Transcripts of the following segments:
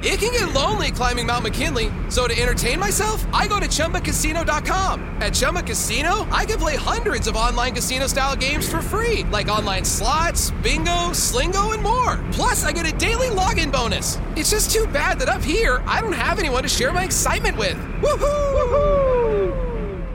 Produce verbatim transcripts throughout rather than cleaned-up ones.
It can get lonely climbing Mount McKinley, so to entertain myself, I go to Chumba Casino dot com. At Chumba Casino, I can play hundreds of online casino-style games for free, like online slots, bingo, Slingo, and more. Plus, I get a daily login bonus. It's just too bad that up here, I don't have anyone to share my excitement with. Woohoo! Woohoo!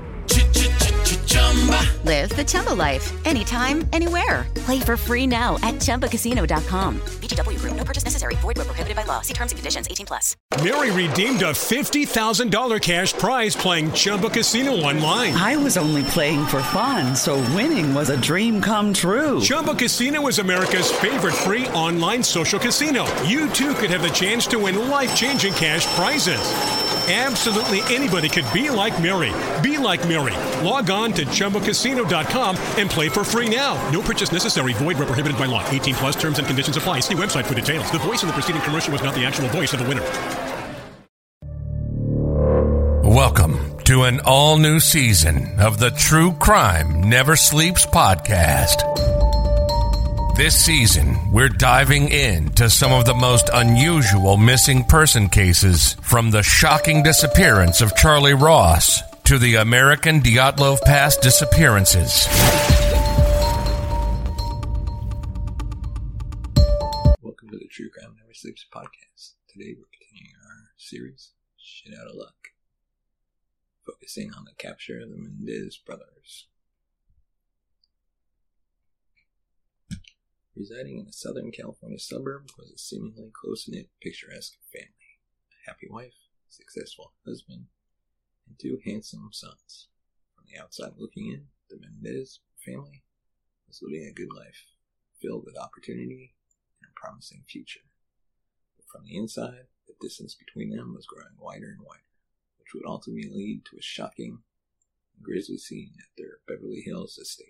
Live the Chumba life. Anytime, anywhere. Play for free now at Chumba Casino dot com. V G W Group. No purchase necessary. Void where prohibited by law. See terms and conditions. eighteen plus. Mary redeemed a fifty thousand dollars cash prize playing Chumba Casino online. I was only playing for fun, so winning was a dream come true. Chumba Casino is America's favorite free online social casino. You, too, could have the chance to win life-changing cash prizes. Absolutely anybody could be like Mary. Be like Mary. Log on to Chumba Casino dot com and play for free now. No purchase necessary. Void where prohibited by law. eighteen plus terms and conditions apply. See website for details. The voice of the preceding commercial was not the actual voice of the winner. Welcome to an all-new season of the True Crime Never Sleeps podcast. This season, we're diving into some of the most unusual missing person cases, from the shocking disappearance of Charlie Ross to the American Dyatlov Pass disappearances. Welcome to the True Crime Never Sleeps podcast. Today we're continuing our series, Shit Out of Luck, focusing on the capture of the Mendez brothers. Residing in a Southern California suburb was a seemingly close-knit, picturesque family. A happy wife, a successful husband, and two handsome sons. From the outside looking in, the Mendez family was living a good life, filled with opportunity and a promising future. But from the inside, the distance between them was growing wider and wider, which would ultimately lead to a shocking and grisly scene at their Beverly Hills estate.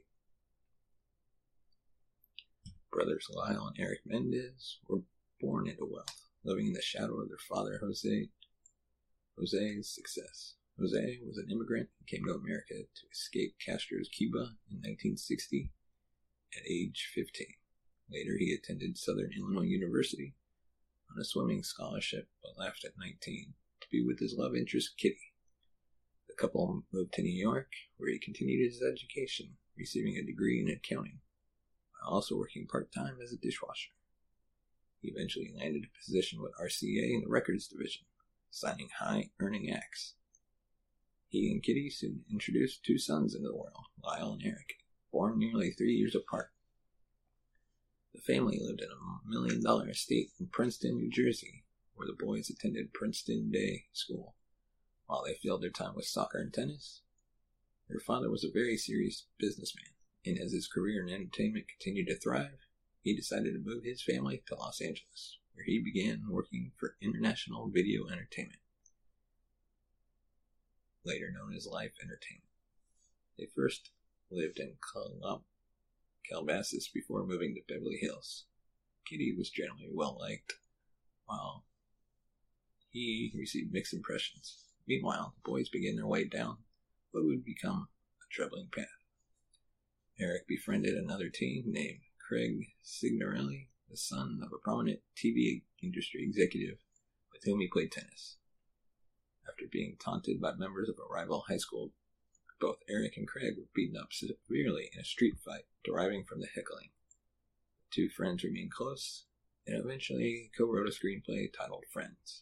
Brothers Lyle and Eric Mendez were born into wealth, living in the shadow of their father Jose. Jose's success. Jose was an immigrant who came to America to escape Castro's Cuba in nineteen sixty at age fifteen. Later, he attended Southern Illinois University on a swimming scholarship, but left at nineteen to be with his love interest, Kitty. The couple moved to New York, where he continued his education, receiving a degree in accounting, while also working part-time as a dishwasher. He eventually landed a position with R C A in the records division, signing high-earning acts. He and Kitty soon introduced two sons into the world, Lyle and Eric, born nearly three years apart. The family lived in a million-dollar estate in Princeton, New Jersey, where the boys attended Princeton Day School, while they filled their time with soccer and tennis. Their father was a very serious businessman, and as his career in entertainment continued to thrive, he decided to move his family to Los Angeles, where he began working for International Video Entertainment, later known as Life Entertainment. They first lived in Cal- Calabasas before moving to Beverly Hills. Kitty was generally well-liked, while he received mixed impressions. Meanwhile, the boys began their way down what would become a troubling path. Eric befriended another teen named Craig Signorelli, the son of a prominent T V industry executive with whom he played tennis. After being taunted by members of a rival high school, both Eric and Craig were beaten up severely in a street fight deriving from the heckling. The two friends remained close and eventually co-wrote a screenplay titled Friends.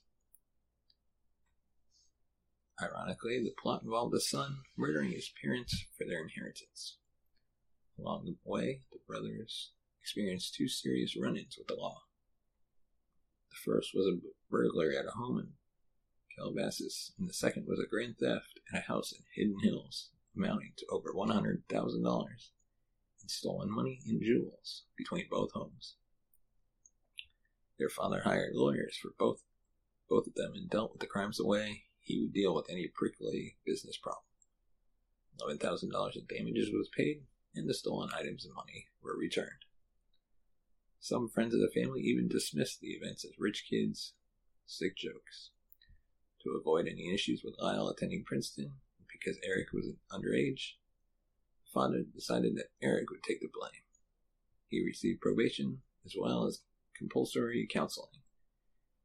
Ironically, the plot involved the son murdering his parents for their inheritance. Along the way, the brothers experienced two serious run-ins with the law. The first was a burglary at a home in Calabasas, and the second was a grand theft at a house in Hidden Hills, amounting to over one hundred thousand dollars in stolen money and jewels between both homes. Their father hired lawyers for both, both of them and dealt with the crimes the way he would deal with any prickly business problem. eleven thousand dollars in damages was paid, and the stolen items and money were returned. Some friends of the family even dismissed the events as rich kids' sick jokes. To avoid any issues with Lyle attending Princeton, because Eric was underage, the father decided that Eric would take the blame. He received probation as well as compulsory counseling.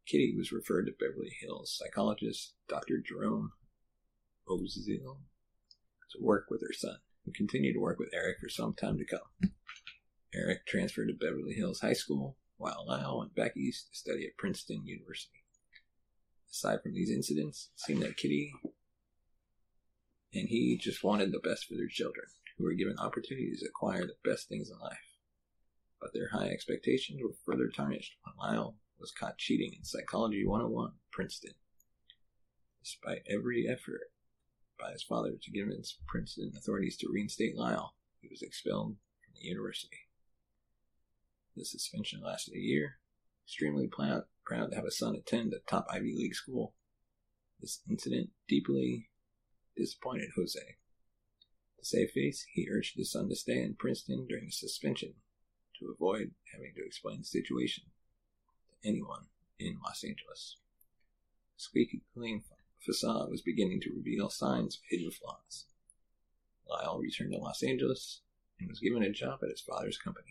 Kitty was referred to Beverly Hills psychologist Doctor Jerome Ozil to work with her son, who continued to work with Eric for some time to come. Eric transferred to Beverly Hills High School, while Lyle went back east to study at Princeton University. Aside from these incidents, it seemed that Kitty and he just wanted the best for their children, who were given opportunities to acquire the best things in life. But their high expectations were further tarnished when Lyle was caught cheating in Psychology one oh one at Princeton. Despite every effort by his father to convince Princeton authorities to reinstate Lyle, he was expelled from the university. The suspension lasted a year. Extremely proud, proud to have a son attend a top Ivy League school, this incident deeply disappointed Jose. To save face, he urged his son to stay in Princeton during the suspension to avoid having to explain the situation to anyone in Los Angeles. The squeaky clean facade was beginning to reveal signs of hidden flaws. Lyle returned to Los Angeles and was given a job at his father's company.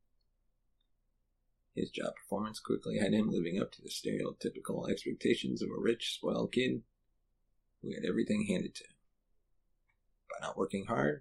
His job performance quickly had him living up to the stereotypical expectations of a rich, spoiled kid who had everything handed to him. By not working hard,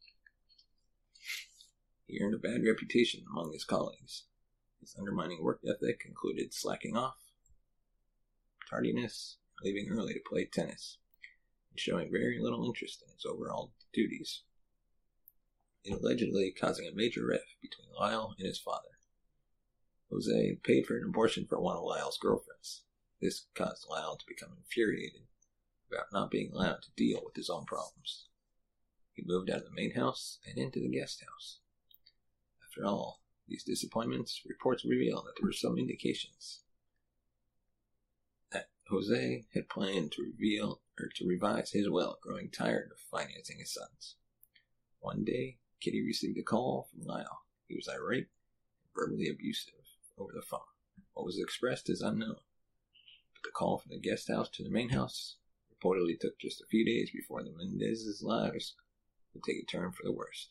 he earned a bad reputation among his colleagues. His undermining work ethic included slacking off, tardiness, leaving early to play tennis, and showing very little interest in his overall duties. It allegedly causing a major rift between Lyle and his father. Jose paid for an abortion for one of Lyle's girlfriends. This caused Lyle to become infuriated about not being allowed to deal with his own problems. He moved out of the main house and into the guest house. After all these disappointments, reports revealed that there were some indications that Jose had planned to reveal or to revise his will, growing tired of financing his sons. One day, Kitty received a call from Lyle. He was irate and verbally abusive over the phone. What was expressed is unknown, but the call from the guest house to the main house reportedly took just a few days before the Mendez's lives would take a turn for the worst.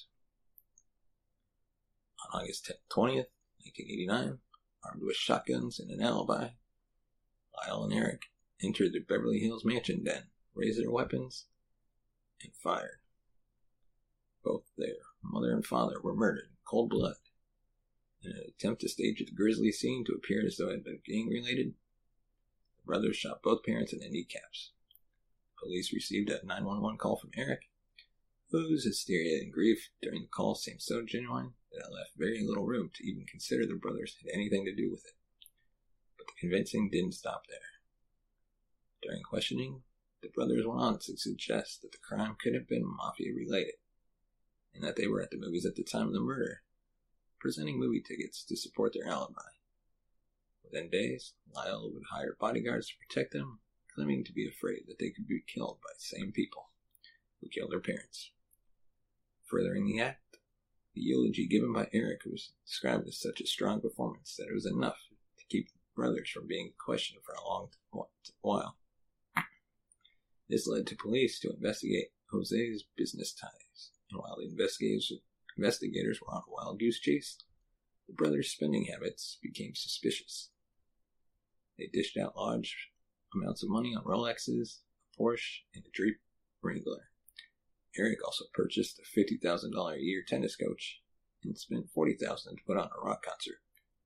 On August twentieth, nineteen eighty-nine, armed with shotguns and an alibi, Lyle and Eric entered the Beverly Hills mansion den, raised their weapons, and fired. Both their mother and father were murdered in cold blood. In an attempt to stage a grisly scene to appear as though it had been gang-related, the brothers shot both parents in the kneecaps. Police received a nine one one call from Eric, whose hysteria and grief during the call seemed so genuine that it left very little room to even consider the brothers had anything to do with it. But the convincing didn't stop there. During questioning, the brothers went on to suggest that the crime could have been mafia-related, and that they were at the movies at the time of the murder, presenting movie tickets to support their alibi. Within days, Lyle would hire bodyguards to protect them, claiming to be afraid that they could be killed by the same people who killed their parents. Furthering the act, the eulogy given by Eric was described as such a strong performance that it was enough to keep the brothers from being questioned for a long while. This led to police to investigate Jose's business ties, and while the investigators Investigators were on a wild goose chase, the brothers' spending habits became suspicious. They dished out large amounts of money on Rolexes, a Porsche, and a Jeep Wrangler. Eric also purchased a fifty thousand dollars a year tennis coach and spent forty thousand dollars to put on a rock concert,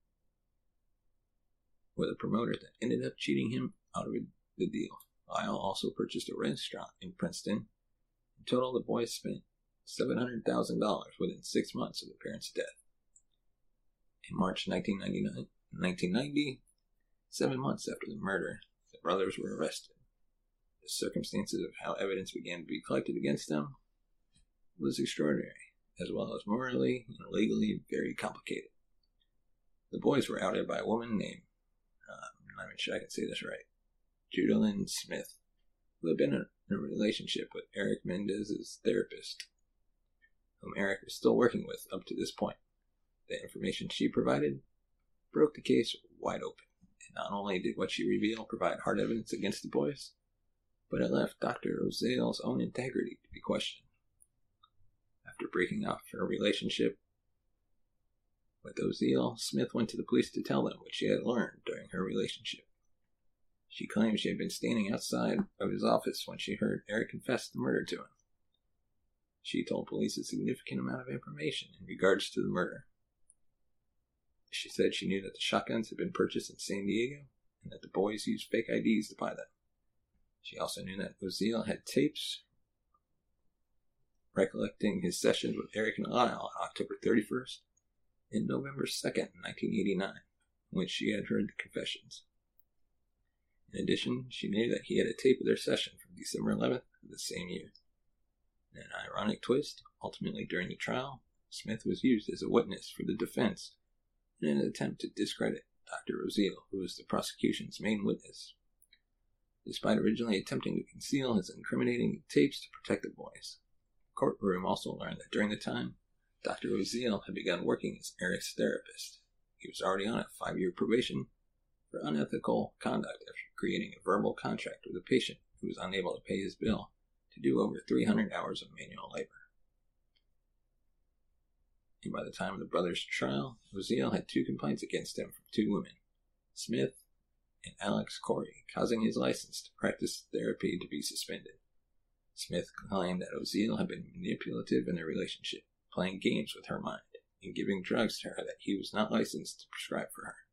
with a promoter that ended up cheating him out of the deal. Lyle also purchased a restaurant in Princeton. In total, the boys spent seven hundred thousand dollars within six months of their parents' death. In March nineteen ninety, seven months after the murder, the brothers were arrested. The circumstances of how evidence began to be collected against them was extraordinary, as well as morally and legally very complicated. The boys were outed by a woman named, uh, I'm not even sure I can say this right, Judalyn Smith, who had been in a relationship with Eric Mendez's therapist, whom Eric was still working with up to this point. The information she provided broke the case wide open, and not only did what she revealed provide hard evidence against the boys, but it left Doctor Ozale's own integrity to be questioned. After breaking off her relationship with Ozale, Smith went to the police to tell them what she had learned during her relationship. She claimed she had been standing outside of his office when she heard Eric confess the murder to him. She told police a significant amount of information in regards to the murder. She said she knew that the shotguns had been purchased in San Diego and that the boys used fake I Ds to buy them. She also knew that Oziel had tapes recollecting his sessions with Eric and Lyle on October thirty-first and November second, nineteen eighty-nine, in which she had heard the confessions. In addition, she knew that he had a tape of their session from December eleventh of the same year. In an ironic twist, ultimately during the trial, Smith was used as a witness for the defense in an attempt to discredit Doctor Oziel, who was the prosecution's main witness. Despite originally attempting to conceal his incriminating tapes to protect the boys, the courtroom also learned that during the time, Doctor Oziel had begun working as Eric's therapist. He was already on a five-year probation for unethical conduct after creating a verbal contract with a patient who was unable to pay his bill to do over three hundred hours of manual labor. And by the time of the brothers' trial, Oziel had two complaints against him from two women, Smith and Alex Corey, causing his license to practice therapy to be suspended. Smith claimed that Oziel had been manipulative in their relationship, playing games with her mind, and giving drugs to her that he was not licensed to prescribe for her.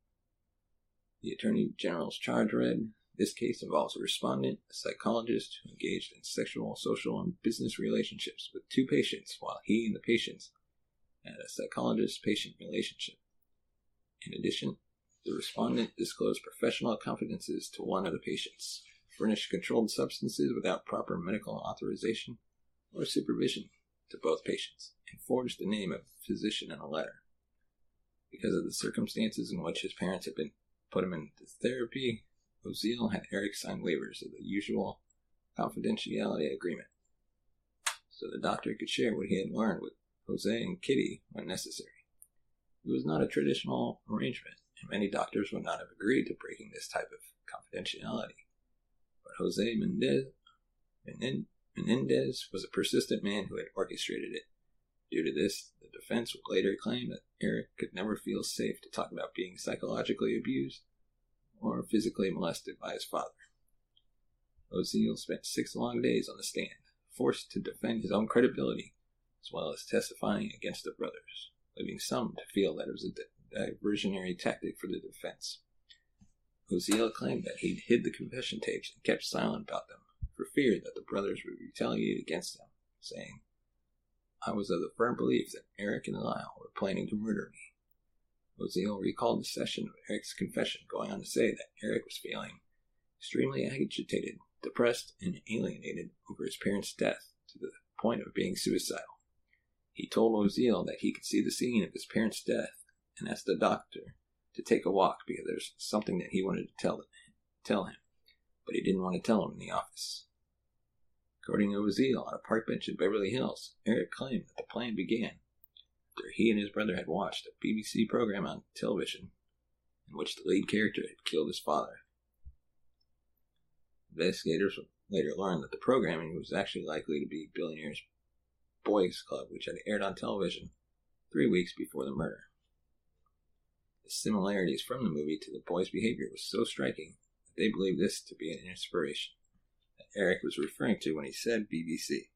The Attorney General's charge read, "This case involves a respondent, a psychologist who engaged in sexual, social, and business relationships with two patients while he and the patients had a psychologist-patient relationship. In addition, the respondent disclosed professional confidences to one of the patients, furnished controlled substances without proper medical authorization or supervision to both patients, and forged the name of a physician in a letter. Because of the circumstances in which his parents had been put him into therapy, Oziel had Eric sign waivers of the usual confidentiality agreement, so the doctor could share what he had learned with Jose and Kitty when necessary. It was not a traditional arrangement, and many doctors would not have agreed to breaking this type of confidentiality. But Jose Mendez, Menendez was a persistent man who had orchestrated it. Due to this, the defense would later claim that Eric could never feel safe to talk about being psychologically abused or physically molested by his father. Oziel spent six long days on the stand, forced to defend his own credibility, as well as testifying against the brothers, leaving some to feel that it was a diversionary tactic for the defense. Oziel claimed that he'd hid the confession tapes and kept silent about them, for fear that the brothers would retaliate against him, saying, "I was of the firm belief that Eric and Lyle were planning to murder me." Oziel recalled the session of Eric's confession, going on to say that Eric was feeling extremely agitated, depressed, and alienated over his parents' death to the point of being suicidal. He told Oziel that he could see the scene of his parents' death and asked the doctor to take a walk because there's something that he wanted to tell, tell him, but he didn't want to tell him in the office. According to Oziel, on a park bench in Beverly Hills, Eric claimed that the plan began after he and his brother had watched a B B C program on television in which the lead character had killed his father. Investigators would later learned that the programming was actually likely to be Billionaires Boys Club, which had aired on television three weeks before the murder. The similarities from the movie to the boys' behavior was so striking that they believed this to be an inspiration that Eric was referring to when he said B B C.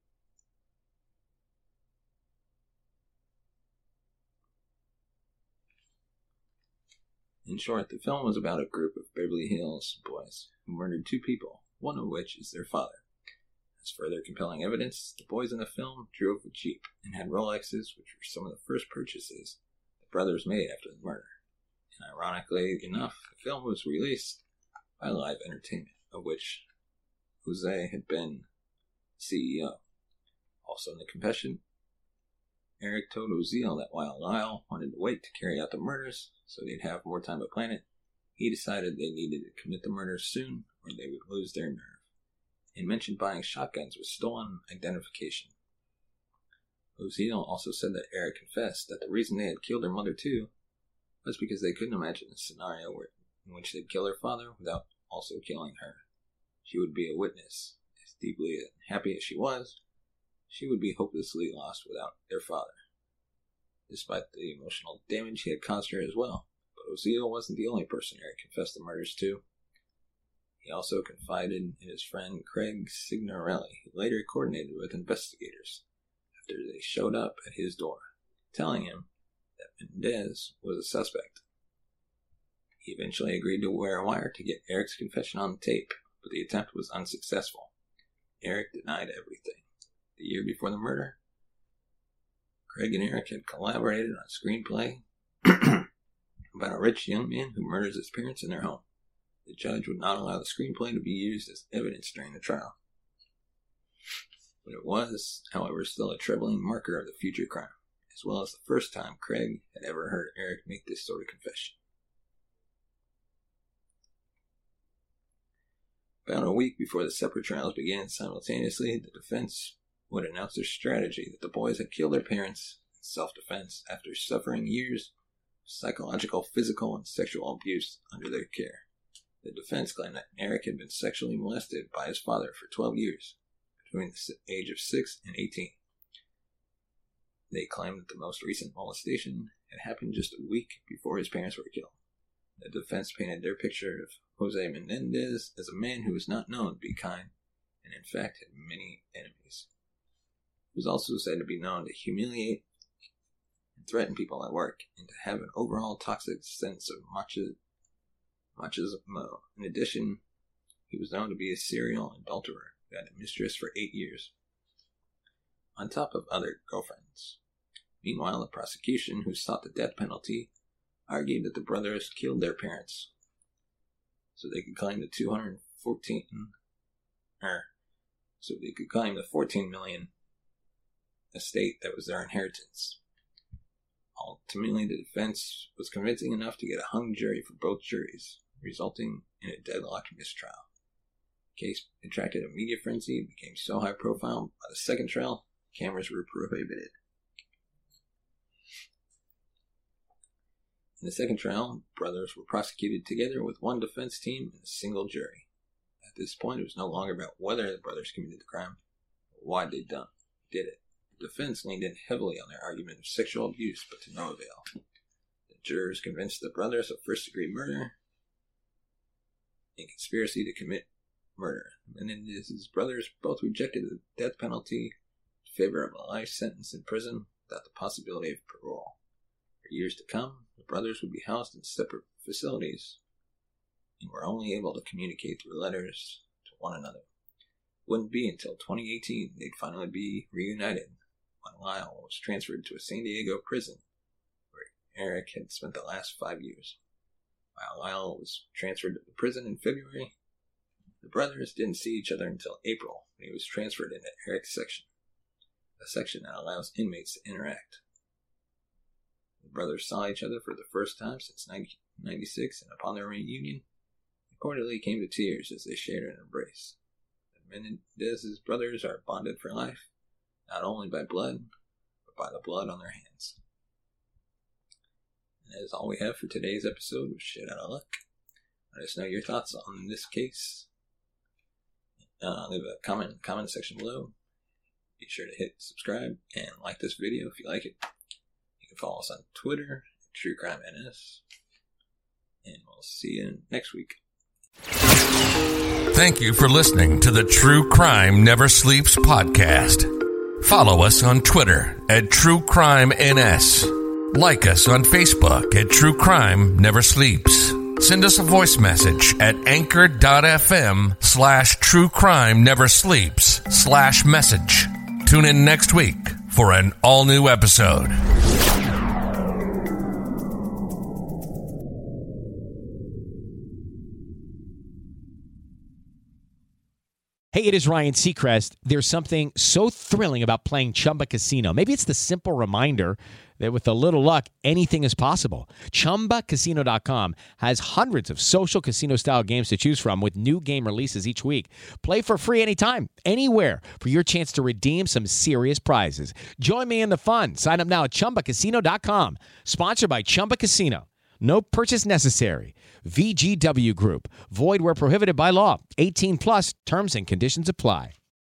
In short, the film was about a group of Beverly Hills boys who murdered two people, one of which is their father. As further compelling evidence, the boys in the film drove a Jeep and had Rolexes, which were some of the first purchases the brothers made after the murder. And ironically enough, the film was released by Live Entertainment, of which Jose had been C E O. Also in the confession, Eric told Oziel that while Lyle wanted to wait to carry out the murders so they'd have more time to plan it, he decided they needed to commit the murders soon or they would lose their nerve, and mentioned buying shotguns with stolen identification. Oziel also said that Eric confessed that the reason they had killed their mother too was because they couldn't imagine a scenario where, in which they'd kill their father without also killing her. She would be a witness. As deeply happy as she was, she would be hopelessly lost without their father, despite the emotional damage he had caused her as well. But Oziel wasn't the only person Eric confessed the murders to. He also confided in his friend Craig Signorelli, who later coordinated with investigators after they showed up at his door, telling him that Mendez was a suspect. He eventually agreed to wear a wire to get Eric's confession on tape, but the attempt was unsuccessful. Eric denied everything. The year before the murder, Craig and Eric had collaborated on a screenplay about a rich young man who murders his parents in their home. The judge would not allow the screenplay to be used as evidence during the trial. But it was, however, still a troubling marker of the future crime, as well as the first time Craig had ever heard Eric make this sort of confession. About a week before the separate trials began simultaneously, the defense would announce their strategy that the boys had killed their parents in self-defense after suffering years of psychological, physical, and sexual abuse under their care. The defense claimed that Eric had been sexually molested by his father for twelve years, between the age of six and eighteen. They claimed that the most recent molestation had happened just a week before his parents were killed. The defense painted their picture of Jose Menendez as a man who was not known to be kind, and in fact had many enemies. He was also said to be known to humiliate and threaten people at work, and to have an overall toxic sense of macho, machismo. In addition, he was known to be a serial adulterer who had a mistress for eight years, on top of other girlfriends. Meanwhile, the prosecution, who sought the death penalty, argued that the brothers killed their parents so they could claim the two hundred fourteen, or so they could claim the fourteen million estate that was their inheritance. Ultimately, the defense was convincing enough to get a hung jury for both juries, resulting in a deadlocked mistrial. The case attracted a media frenzy and became so high profile by the second trial, cameras were prohibited. In the second trial, brothers were prosecuted together with one defense team and a single jury. At this point, it was no longer about whether the brothers committed the crime, but why they done did it. The defense leaned in heavily on their argument of sexual abuse, but to no avail. The jurors convinced the brothers of first-degree murder and conspiracy to commit murder. Menendez's brothers both rejected the death penalty in favor of a life sentence in prison without the possibility of parole. For years to come, the brothers would be housed in separate facilities and were only able to communicate through letters to one another. It wouldn't be until twenty eighteen they'd finally be reunited when Lyle was transferred to a San Diego prison where Eric had spent the last five years. While Lyle was transferred to the prison in February, the brothers didn't see each other until April when he was transferred into Eric's section, a section that allows inmates to interact. The brothers saw each other for the first time since nineteen ninety-six, and upon their reunion, reportedly came to tears as they shared an embrace. The Menendez's brothers are bonded for life, not only by blood, but by the blood on their hands. And that is all we have for today's episode of Shit Out of Luck. Let us know your thoughts on this case. Uh, leave a comment in the comment section below. Be sure to hit subscribe and like this video if you like it. You can follow us on Twitter at True Crime N S. And we'll see you next week. Thank you for listening to the True Crime Never Sleeps podcast. Follow us on Twitter at True Crime N S. Like us on Facebook at True Crime Never Sleeps. Send us a voice message at anchor.fm slash True Crime Never Sleeps slash message. Tune in next week for an all-new episode. Hey, it is Ryan Seacrest. There's something so thrilling about playing Chumba Casino. Maybe it's the simple reminder that with a little luck, anything is possible. Chumba Casino dot com has hundreds of social casino-style games to choose from with new game releases each week. Play for free anytime, anywhere for your chance to redeem some serious prizes. Join me in the fun. Sign up now at Chumba Casino dot com. Sponsored by Chumba Casino. No purchase necessary. V G W Group. Void where prohibited by law. eighteen plus terms and conditions apply.